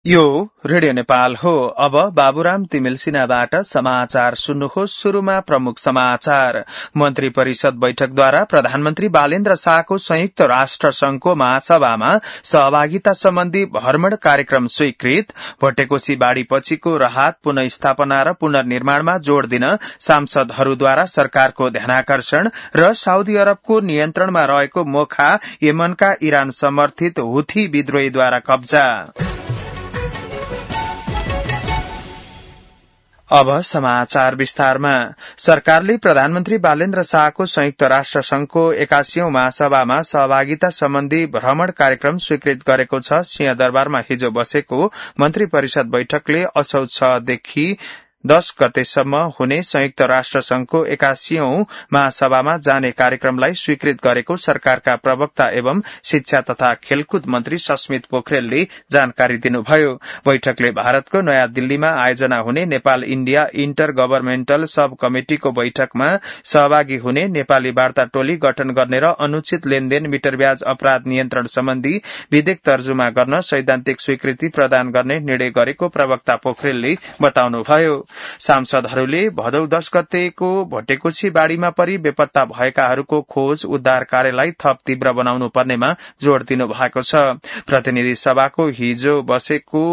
यो रेडियो नेपाल हो। अब बाबुराम तिमिल सिन्हाबाट समाचार सुन्नुहोस्। शुरूमा प्रमुख समाचार। मन्त्री परिषद बैठकद्वारा प्रधानमन्त्री बालेन्द्र शाहको संयुक्त राष्ट्र संघको महासभामा सहभागिता सम्बन्धी भ्रमण कार्यक्रम स्वीकृत। भट्टेकोशी बाढ़ी पछिको राहत पुनःस्थापना र पुनर्निर्माणमा जोड़ दिन सांसदहरूद्वारा सरकारको ध्यानाकर्षण र साउदी अरबको नियन्त्रणमा रहेको मोखा यमनका इरान समर्थित हुथी विद्रोहीद्वारा कब्जा। अब समाचार विस्तारमा। सरकारले प्रधानमन्त्री बालेन्द्र शाहको संयुक्त राष्ट्र संघको 81औं महासभामा सहभागिता सम्बन्धी भ्रमण कार्यक्रम स्वीकृत गरेको छ। सिंहदरबारमा हिजो बसेको मन्त्री परिषद बैठकले असौज 6 देखि 10 गतेसम्म हुने संयुक्त राष्ट्र संघको 81औं महासभामा जाने कार्यक्रमलाई स्वीकृत गरेको सरकारका प्रवक्ता एवं शिक्षा तथा खेलकुद मन्त्री सस्मित पोखरेलले जानकारी दिनुभयो। बैठकले भारतको नयाँ दिल्लीमा आयोजना हुने नेपाल इण्डिया इन्टर गभर्मेन्टल सब कमिटिको बैठकमा सहभागी हुने नेपाली वार्ता टोली गठन गर्ने र अनुचित लेनदेन मिटर ब्याज अपराध नियन्त्रण सम्बन्धी विधेयक तर्जुमा गर्न सैद्धान्तिक स्वीकृति प्रदान गर्ने निर्णय गरेको प्रवक्ता पोखरेलले बताउनुभयो। सांसदहरूले भदौ 10 गतेको भट्टेकोशी बाढ़ीमा परि बेपत्ता भएकाहरूको खोज उद्धार कार्यलाई थप तीव्र बनाउनु पर्नेमा जोड़ दिनु भएको छ। प्रतिनिधि सभाको हिजो बसेको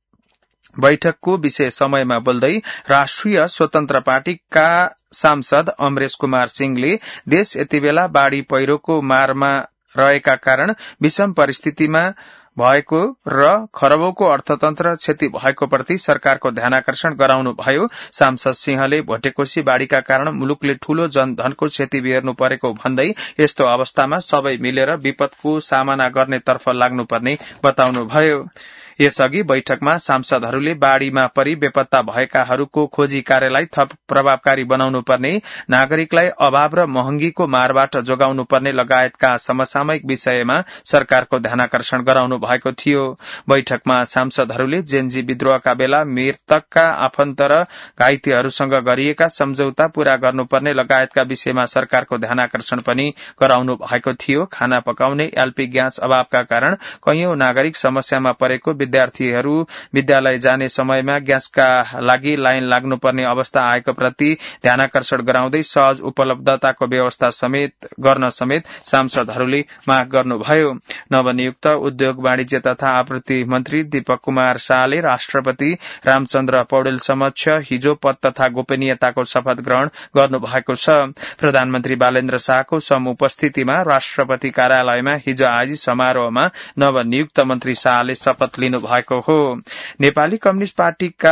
बैठकको विशेष समयमा बोल्दै राष्ट्रिय स्वतन्त्र पार्टीका सांसद अमरेश कुमार सिंहले देश यतिबेला बाढ़ी पहिरोको मारमा रहेका कारण विषम परिस्थितिमा भएको र खरबौंको अर्थतन्त्र क्षति भएको प्रति सरकारको ध्यानाकर्षण गराउनु भयो। सांसद सिंहले भट्टेकोशी बाढ़ीका कारण मुलुकले ठूलो जनधनको क्षति बेर्नु परेको भन्दै यस्तो अवस्थामा सबै मिलेर विपदको सामना गर्नेतर्फ लाग्नुपर्ने बताउनुभयो। यसअघि बैठकमा सांसदहरूले बाढ़ीमा परि बेपत्ता भएकाहरूको खोजी कार्यलाई थप प्रभावकारी बनाउनु पर्ने, नागरिकलाई अभाव र महँगीको मारबाट जोगाउनु पर्ने लगायतका समसामयिक विषयमा सरकारको ध्यानाकर्षण गराउनु भएको थियो। बैठकमा सांसदहरूले जेनजी विद्रोहका बेला मृतकका आफन्त र घाइतेहरूसँग गरिएका सम्झौता पूरा गर्नुपर्ने लगायतका विषयमा सरकारको ध्यानाकर्षण पनि गराउनु भएको थियो। खाना पकाउने एलपी ग्यास अभावका कारण कैयौं नागरिक समस्यामा परेको, विद्यार्थीहरू विद्यालय जाने समयमा ग्यासका लागि लाइन लाग्नुपर्ने अवस्था आएको प्रति ध्यानाकर्षण गराउँदै सहज उपलब्धताको व्यवस्था गर्न समेत सांसदहरूले माग गर्नुभयो। नवनियुक्त उद्योग वाणिज्य तथा आपूर्ति मन्त्री दीपक कुमार शाहले राष्ट्रपति रामचन्द्र पौडेल समक्ष हिजो पद तथा गोपनीयताको शपथ ग्रहण गर्नुभएको छ। प्रधानमन्त्री बालेन्द्र शाहको समुपस्थितिमा राष्ट्रपति कार्यालयमा हिजो आयोजित समारोहमा नवनियुक्त मन्त्री शाहले शपथ लिनु भएको हो। नेपाली कम्युनिष्ट पार्टीका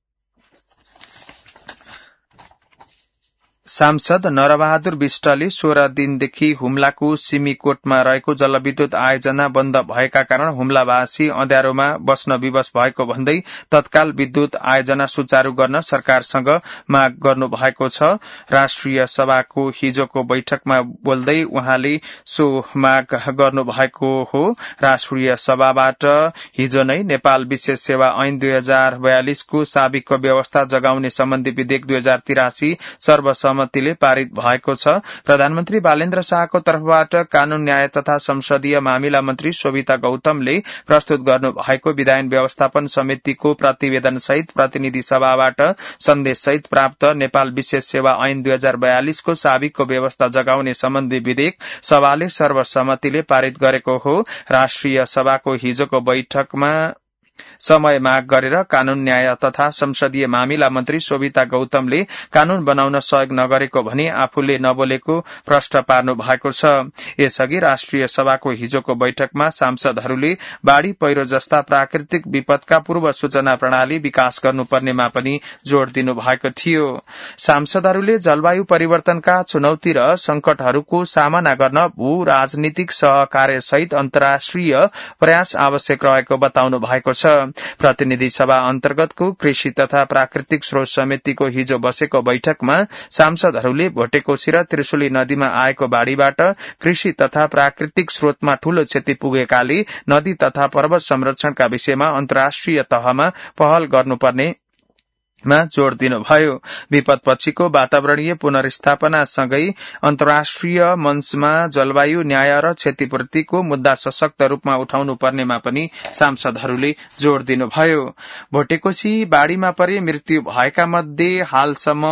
सांसद नरबहादुर विष्टले 16 दिनदेखि हुम्लाको सिमीकोटमा रहेको जलविद्युत आयोजना बन्द भएका कारण हुम्लावासी अँध्यारोमा बस्न विवश भएको भन्दै तत्काल विद्युत आयोजना सुचारू गर्न सरकारसँग माग गर्नु भएको छ। राष्ट्रिय सभाको हिजोको बैठकमा बोल्दै उहाँले सो माग गर्नु भएको हो। राष्ट्रिय सभाबाट हिजो नै नेपाल विशेष सेवा ऐन 2042 को साबिकको व्यवस्था जगाउने सम्बन्धी विधेयक 2083 सर्वसम्मतिले पारित भएको छ। प्रधानमन्त्री बालेन्द्र शाहको तर्फबाट कानून न्याय तथा संसदीय मामिला मन्त्री शोभिता गौतमले प्रस्तुत गर्नु भएको विधायन व्यवस्थापन समितिको प्रतिवेदन सहित प्रतिनिधि सभाबाट सन्देश सहित प्राप्त नेपाल विशेष सेवा ऐन 2042 को साबिकको व्यवस्था जगाउने सम्बन्धी विधेयक सभाले सर्वसम्मतिले पारित गरेको हो। राष्ट्रिय सभाको हिजोको बैठकमा समय माग गरेर कानून न्याय तथा संसदीय मामिला मन्त्री शोभिता गौतमले कानून बनाउन सहयोग नगरेको भनी आफूले नबोलेको प्रश्न पार्नु भएको छ। यसअघि राष्ट्रिय सभाको हिजोको बैठकमा सांसदहरूले बाढ़ी पहिरो जस्ता प्राकृतिक विपदका पूर्व सूचना प्रणाली विकास गर्नुपर्नेमा पनि जोड़ दिनु भएको थियो। सांसदहरूले जलवायु परिवर्तनका चुनौती र संकटहरूको सामना गर्न भू राजनीतिक सहकार्य सहित अन्तर्राष्ट्रिय प्रयास आवश्यक रहेको बताउनु भएको छ। प्रतिनिधि सभा अन्तर्गतको कृषि तथा प्राकृतिक स्रोत समितिको हिजो बसेको बैठकमा सांसदहरूले भट्टेकोशी र त्रिशुली नदीमा आएको बाढ़ीबाट कृषि तथा प्राकृतिक स्रोतमा ठूलो क्षति पुगेकाले नदी तथा पर्वत संरक्षणका विषयमा अन्तर्राष्ट्रिय तहमा पहल गर्नुपर्ने जोड़ दिनुभयो। विपदपछिको वातावरणीय पुनर्स्थापनासँगै अन्तर्राष्ट्रिय मञ्चमा जलवायु न्याय र क्षतिपूर्तिको मुद्दा सशक्त रूपमा उठाउनु पर्नेमा पनि सांसदहरूले जोड़ दिनुभयो। भोटेकोशी बाढ़ीमा परि मृत्यु भएका मध्ये हालसम्म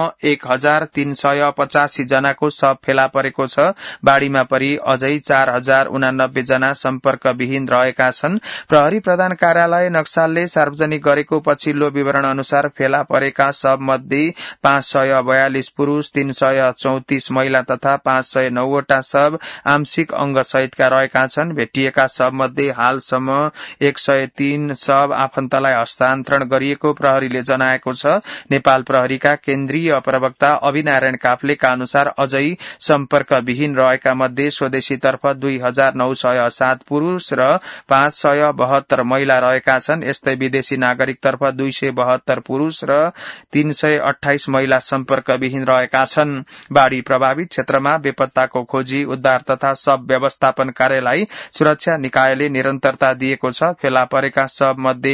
1385 जनाको शव फेला परेको छ। बाढ़ीमा परि अझै 4089 जना सम्पर्कविहीन रहेका छन्। प्रहरी प्रधान कार्यालय नक्सालले सार्वजनिक गरेको पछिल्लो विवरण अनुसार फेला परेका शव मध्ये 542 पुरूष, 334 महिला तथा 509 वटा शव आंशिक अंग सहितका रहेका छन्। भेटिएका शव मध्ये हालसम्म 103 शव आफन्तलाई हस्तान्तरण गरिएको प्रहरीले जनाएको छ। नेपाल प्रहरीका केन्द्रीय प्रवक्ता अभिनारायण काफ्लेका अनुसार अझै सम्पर्कविहीन रहेका मध्ये स्वदेशीतर्फ 2907 पुरूष र 572 महिला रहेका छन्। यस्तै विदेशी नागरिकतर्फ 272 पुरूष र 328 महिला सम्पर्कविहीन रहेका छन्। बाढ़ी प्रभावित क्षेत्रमा बेपत्ताको खोजी, उद्धार तथा शव व्यवस्थापन कार्यलाई सुरक्षा निकायले निरन्तरता दिएको छ। फेला परेका शव मध्ये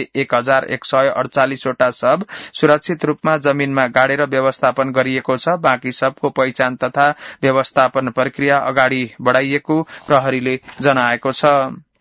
1148 वटा शव सुरक्षित रूपमा जमीनमा गाडेर व्यवस्थापन गरिएको छ। बाँकी शवको पहिचान तथा व्यवस्थापन प्रक्रिया अगाडि बढ़ाइएको प्रहरीले जनाएको छ।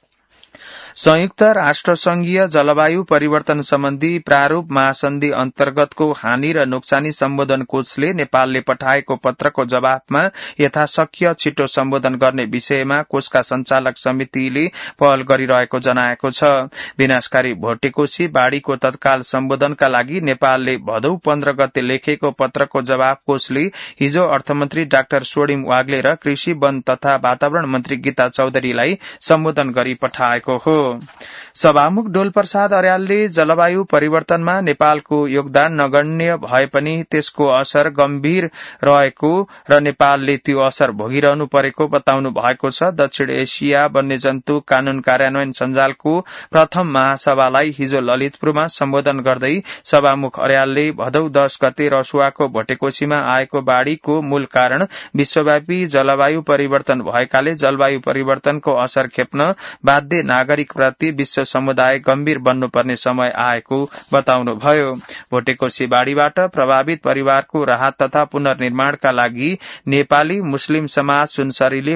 संयुक्त राष्ट्र संघीय जलवायु परिवर्तन सम्बन्धी प्रारूप महासन्धि अन्तर्गतको हानि र नोक्सानी सम्बोधन कोषले नेपालले पठाएको पत्रको जवाफमा यथाशक्य छिटो सम्बोधन गर्ने विषयमा कोषका संचालक समितिले पहल गरिरहेको जनाएको छ। विनाशकारी भोटेकोशी बाढ़ीको तत्काल सम्बोधनका लागि नेपालले भदौ 15 गते लेखेको पत्रको जवाफ कोषले हिजो अर्थमन्त्री डाक्टर सोडिम वाग्ले र कृषि, वन तथा वातावरण मन्त्री गीता चौधरीलाई सम्बोधन गरी पठाएको हो। सभामुख डोलप्रसाद अर्यालले जलवायु परिवर्तनमा नेपालको योगदान नगण्य भए पनि त्यसको असर गम्भीर रहेको र नेपालले त्यो असर भोगिरहनु परेको बताउनु भएको छ। दक्षिण एशिया वन्यजन्तु कानून कार्यान्वयन सञ्जालको प्रथम महासभालाई हिजो ललितपुरमा सम्बोधन गर्दै सभामुख अर्यालले भदौ 10 गते रसुवाको भोटेकोशीमा आएको बाढ़ीको मूल कारण विश्वव्यापी जलवायु परिवर्तन भएकाले जलवायु परिवर्तनको असर खेप्न बाध्य नागरिक प्रति विश्व समुदाय गम्भीर बन्नुपर्ने समय आएको बताउनुभयो। भोटेकोशी बाढ़ीबाट प्रभावित परिवारको राहत तथा पुनर्निर्माणका लागि नेपाली मुस्लिम समाज सुनसरीले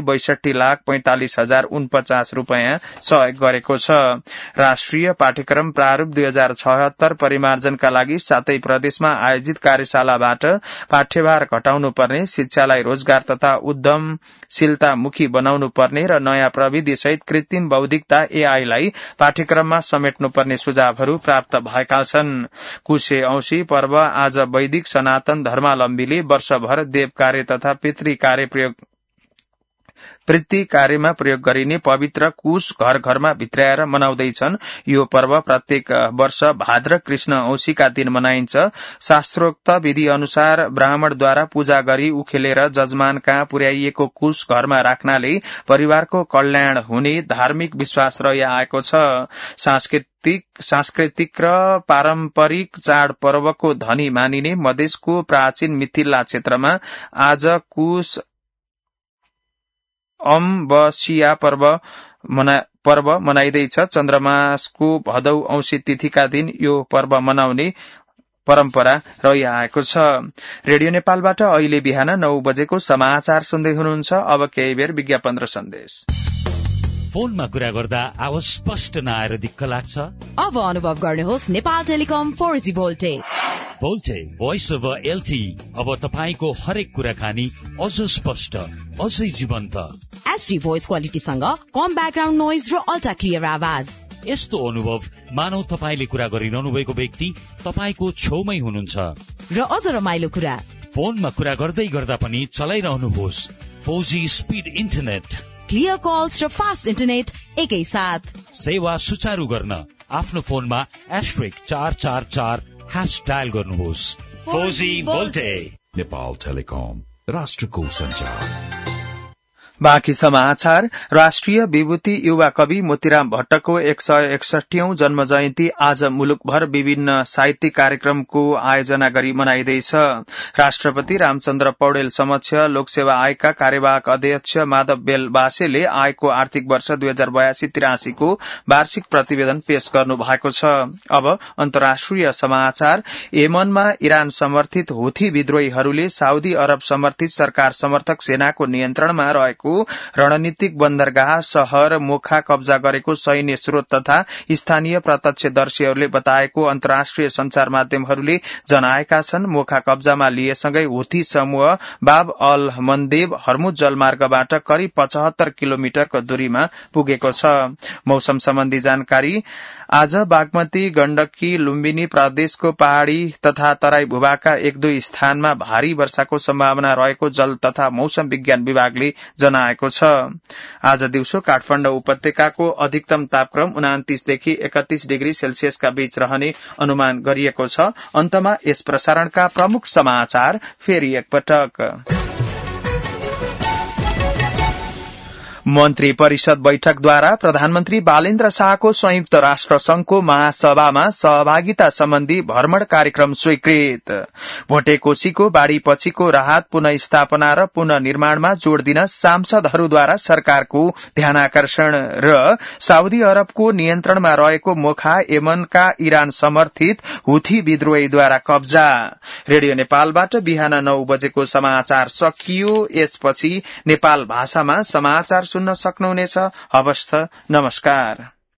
62,45,049 रूपियाँ सहयोग गरेको छ। राष्ट्रिय पाठ्यक्रम प्रारूप 2076 परिमार्जनका लागि 7 प्रदेशमा आयोजित कार्यशालाबाट पाठ्यभार घटाउनु पर्ने, शिक्षालाई रोजगार तथा उद्यमशीलतामुखी बनाउनु पर्ने र नयाँ प्रविधि सहित कृत्रिम बौद्धिकता एआईलाई पाठ्यक्रममा समेट्नुपर्ने सुझावहरू प्राप्त भएका छन्। कुशे औँसी पर्व आज वैदिक सनातन धर्मावलम्बीले वर्षभर देव कार्य तथा पृथ्वी कार्यमा प्रयोग गरिने पवित्र कुश घर घरमा भित्राएर मनाउँदैछन्। यो पर्व प्रत्येक वर्ष भाद्र कृष्ण औँसीका दिन मनाइन्छ। शास्त्रोक्त विधि अनुसार ब्राह्मणद्वारा पूजा गरी उखेलेर जजमान कहाँ पुर्याइएको कुश घरमा राख्नाले परिवारको कल्याण हुने धार्मिक विश्वास रहिआएको छ। सांस्कृतिक र पारम्परिक चाड पर्वको धनी मानिने मधेसको प्राचीन मिथिला क्षेत्रमा आज कुश अम्बसिया पर्व मनाइँदैछ। चन्द्रमासको भदौ औँसी तिथिका दिन यो पर्व मनाउने परम्परा रहिआएको छ। रेडियो नेपालबाट अहिले बिहान 9 बजेको समाचार सुन्दै हुनुहुन्छ। अब केही बेर विज्ञापन र सन्देश। फोनमा कुरा गर्दा आवाज स्पष्ट नआएर दिक्क लाग्छ? अब अनुभव गर्नुहोस् Nepal telecom 4G VoLTE voice over LTE। अब तपाईको हरेक कुराकानी अझ स्पष्ट, अझै जीवन्त। HD भोइस क्वालिटीसँग कम ब्याकग्राउन्ड नोइज र अल्ट्रा क्लियर आवाज। यस्तो अनुभव मानौ तपाईले कुरा गरिरहनु भएको व्यक्ति तपाईको छेउमै हुनुहुन्छ। र अझ रमाइलो कुरा, फोनमा कुरा गर्दै गर्दा पनि चलाइरहनुहोस् 4G speed internet, clear calls र फास्ट इन्टरनेट एकै साथ। सेवा सुचारू गर्न आफ्नो फोनमा *444# डायल गर्नुहोस्। 4G भोल्टे। नेपाल टेलिकम, राष्ट्रको सञ्चार। बाँकी समाचार। राष्ट्रिय विभूति युवा कवि मोतीराम भट्टको 161औं जन्म जयन्ती आज मुलुकभर विभिन्न साहित्यिक कार्यक्रमको आयोजना गरी मनाइँदैछ। राष्ट्रपति रामचन्द्र पौडेल समक्ष लोकसेवा आयोगका कार्यवाहक अध्यक्ष माधव बेल बासेले आयोगको आर्थिक वर्ष 2082-83 को वार्षिक प्रतिवेदन पेश गर्नु भएको छ। अब अन्तर्राष्ट्रिय समाचार। येमनमा इरान समर्थित हुथी विद्रोहीहरूले साउदी अरब समर्थित सरकार समर्थक सेनाको नियन्त्रणमा रहेको रणनीतिक बन्दरगाह शहर मोखा कब्जा गरेको सैन्य स्रोत तथा स्थानीय प्रत्यक्षदर्शीहरूले बताएको अन्तर्राष्ट्रिय संचार माध्यमहरूले जनाएका छन्। मोखा कब्जामा लिएसँगै हुथी समूह बाब अल मन्देब हर्मुज जलमार्गबाट करिब 75 किलोमिटरको दूरीमा पुगेको छ। मौसम सम्बन्धी जानकारी। आज बागमती गण्डकी लुम्बिनी प्रदेशको पहाड़ी तथा तराई भूभागका 1-2 स्थानमा भारी वर्षाको सम्भावना रहेको जल तथा मौसम विज्ञान विभागले जनाएको छ। आज दिउँसो काठमाडौँ उपत्यकाको अधिकतम तापक्रम 29 देखि 31 डिग्री सेल्सियसका बीच रहने अनुमान गरिएको छ। अन्तमा यस प्रसारणका प्रमुख समाचार फेरि एकपटक। मन्त्री परिषद बैठकद्वारा प्रधानमन्त्री बालेन्द्र शाहको संयुक्त राष्ट्र संघको महासभामा सहभागिता सम्बन्धी भ्रमण कार्यक्रम स्वीकृत। भोटेकोशीको बाढ़ीपछिको राहत पुनःस्थापना र पुननिर्माणमा जोड़ दिन सांसदहरूद्वारा सरकारको ध्यानाकर्षण र साउदी अरबको नियन्त्रणमा रहेको मोखा येमनका इरान समर्थित हुथी विद्रोहीद्वारा कब्जा। रेडियो नेपालबाट बिहान 9 बजेको समाचार सकियो। यसपछि नेपाल भाषामा समाचार सुन्न सक्नुहुनेछ। हवस् त, नमस्कार।